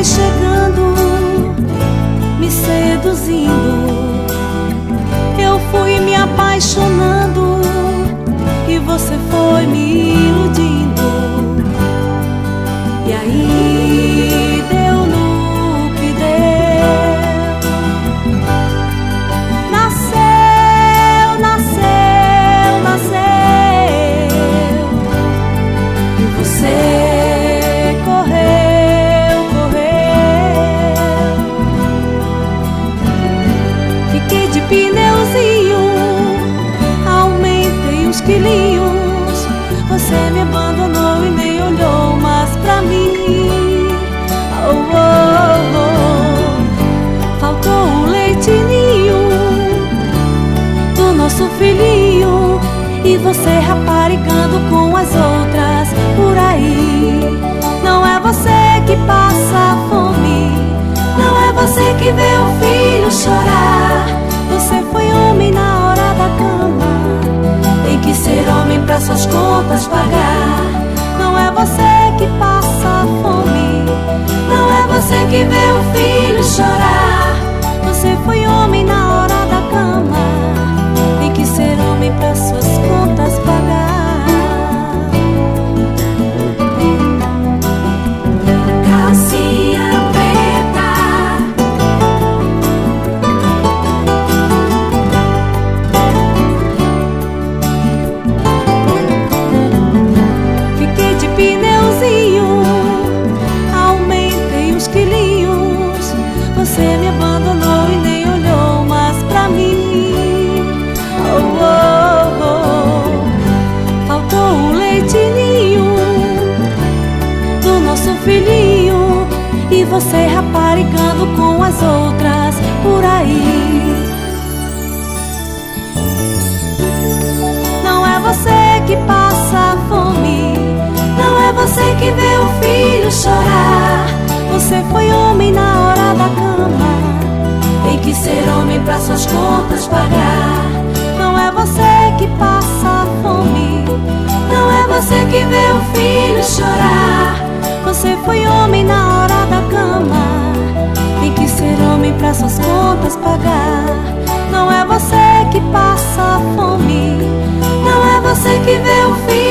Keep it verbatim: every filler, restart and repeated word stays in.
foi chegando, me seduzindo. Eu fui me apaixonando e você foi me iludindo. E aí deu no que deu. Nasceu, nasceu, nasceu. E você correu, correu. Fiquei de pneuzinho, aumentei uns quilinhos. Você me abandonou e nem olhou mais pra mim. Oh, oh, oh. Faltou um leitinho do nosso filhinho, e você raparigando com as outras por aí. Não é você que passa fome, não é você que vê o filho chorar. Você foi homem na hora da cama, tem que ser homem pra suas contas pagar. Não é você que passa fome, não é você que vê o filho chorar. Você foi homem na hora da cama, tem que ser homem pra suas contas pagar. Calcinha preta, fiquei de pneuzinho, aumentei uns quilinhos. Você me abandonou e nem olhou mais pra mim. Oh, oh, oh. Faltou um leitinho do nosso filhinho, e você raparigando com as outras por aí. Não é você que passa fome, não é você que vê o filho chorar. Você foi homem na hora da cama, tem que ser homem pra suas contas pagar. Não é você que passa fome, não é você que vê o filho chorar. Você foi homem na hora da cama, tem que ser homem pra suas contas pagar. Não é você que passa fome, não é você que vê o filho